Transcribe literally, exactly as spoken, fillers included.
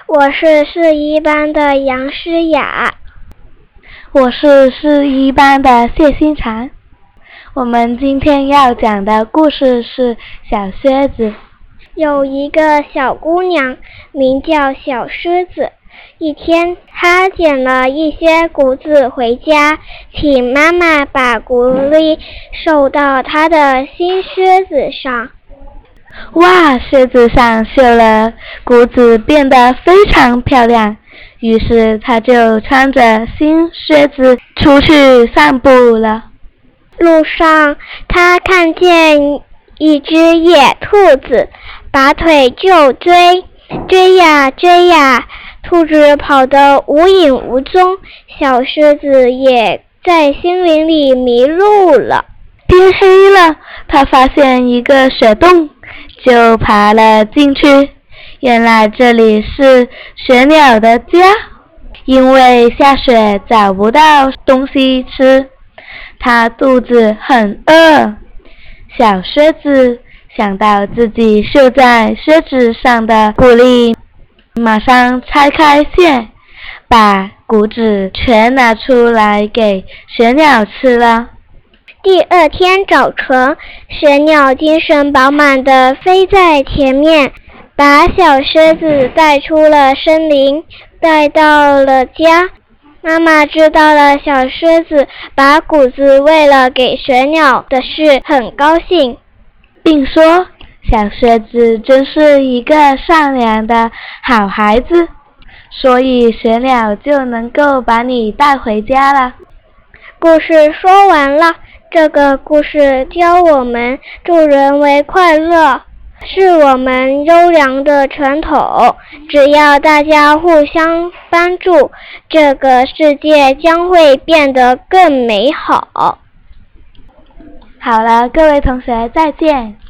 我是四一班的杨诗雅。 我是四一班的谢新婵。我们今天要讲的故事是小靴子。 有一个小姑娘名叫小狮子，一天她捡了一些谷子回家，请妈妈把谷粒绣到她的新靴子上。 哇，靴子上绣了谷子变得非常漂亮，于是她就穿着新靴子出去散步了。 路上她看见一只野兔子，拔腿就追，追呀追呀，兔子跑得无影无踪，小狮子也在森林里迷路了。 天黑了，他发现一个雪洞，就爬了进去。原来这里是雪鸟的家，因为下雪找不到东西吃，他肚子很饿。小靴子想到自己绣在靴子上的谷粒，马上拆开线，把谷子全拿出来给雪鸟吃了。 第二天早晨，雪鸟精神饱满地飞在前面，把小狮子带出了森林，带到了家。妈妈知道了小狮子把谷子喂了给雪鸟的事，很高兴， 并说小靴子真是一个善良的好孩子，所以雪鸟就能够把你带回家了。 故事说完了。这个故事教我们助人为快乐，是我们优良的传统。只要大家互相帮助，这个世界将会变得更美好。 好了，各位同学，再见。